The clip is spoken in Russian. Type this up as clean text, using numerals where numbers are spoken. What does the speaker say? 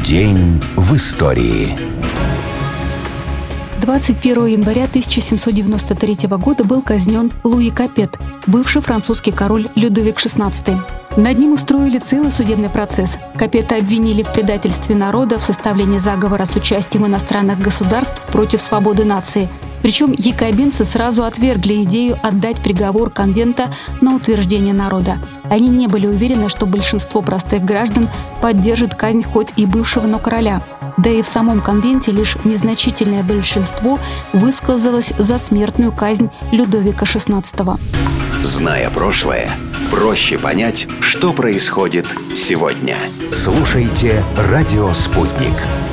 День в истории. 21 января 1793 года был казнен Луи Капет, бывший французский король Людовик XVI. Над ним устроили целый судебный процесс. Капета обвинили в предательстве народа, в составлении заговора с участием иностранных государств против свободы нации. Причем якобинцы сразу отвергли идею отдать приговор конвента на утверждение народа. Они не были уверены, что большинство простых граждан поддержит казнь хоть и бывшего, но короля. Да и в самом конвенте лишь незначительное большинство высказалось за смертную казнь Людовика XVI. Зная прошлое, проще понять, что происходит сегодня. Слушайте «Радио Спутник».